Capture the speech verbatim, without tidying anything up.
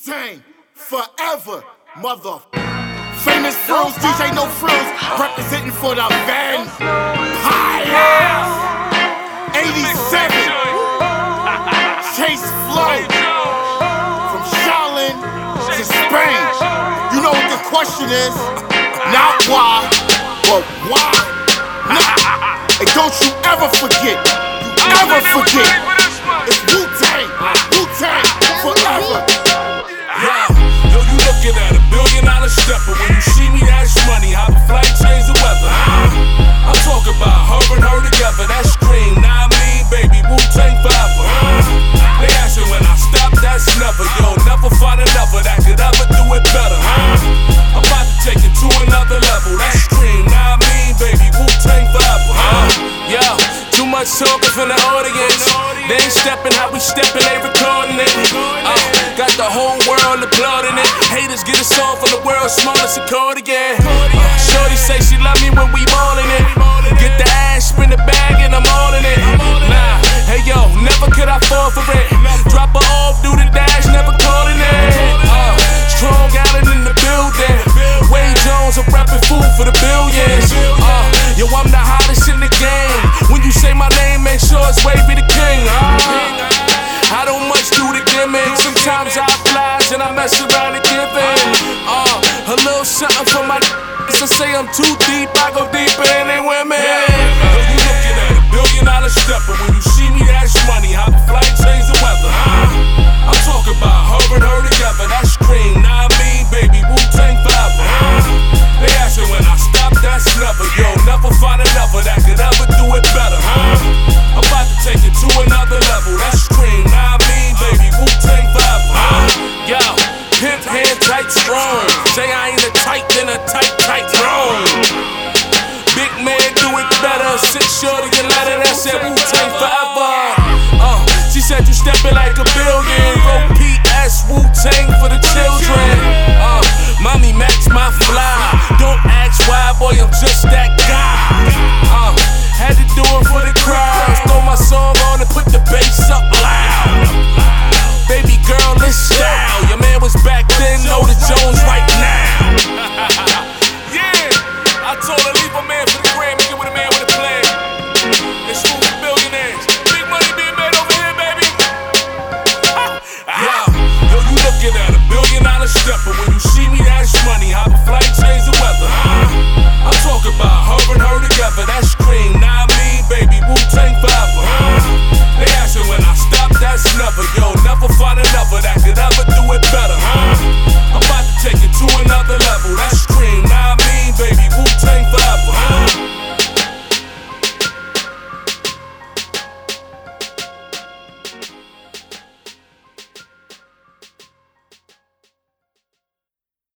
Wu-Tang, forever, mother. Famous frills, D J No Frills, representing for the Van Pires. eighty-seven, Chase Flow, from Shaolin to Spain. You know what the question is? Not why, but why? Nah. And don't you ever forget, you ever forget, it's Wu-Tang, Wu-Tang, forever. Yeah, yo, you looking at a billion dollar stepper. When you see me, that's money. How the flight change the weather. Uh, I'm talking about her and her together. That's cream, nah, I mean, baby, Wu-Tang forever. Uh, they asking when I stop, that's never. You'll never find another that could ever do it better. Uh, I'm about to take it to another level. That's cream, nah, I mean, baby, Wu-Tang forever. Uh, yeah, too much talking from the audience. They ain't stepping how we stepping, they recording it. Uh, got the whole world applauding it. Haters get a song from the world's smallest accordion. Uh, Shorty say she love me when we ballin' it. Get the ass, spin the bag, and I'm all in it. Nah, hey yo, never could I fall for it. Drop her off, do the dash, never callin' it. Uh, Strong Island in the building. Wade Jones, I'm rapping food for the billions. Uh, yo, I'm the hottest in the game. When you say my name, make sure it's Wavy the King. Uh, I don't much do the gimmick. Sometimes I flies and I mess around and give in. Uh, a little something for my to say I'm too deep, I go deeper in they women. Yeah. You looking at a billion dollar stepper. When you see me, that's money. How the flight change the weather. Uh, I'm talking about her and her